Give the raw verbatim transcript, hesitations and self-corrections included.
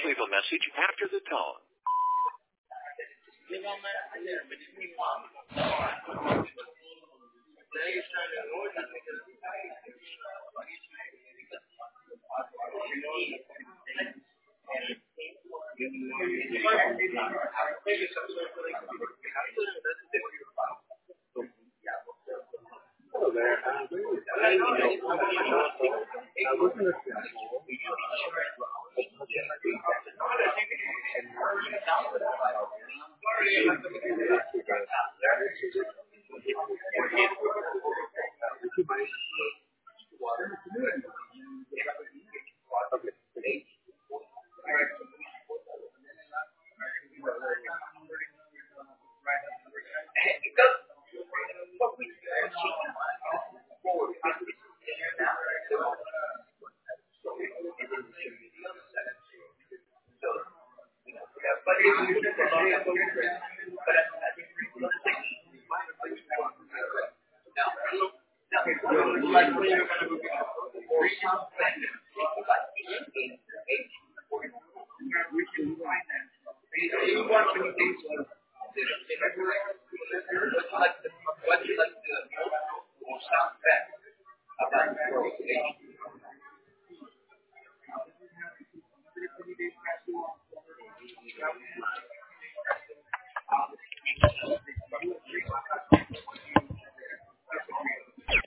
leave a message after the tone. Hello there. Uh, this is Brian. You know, I was in a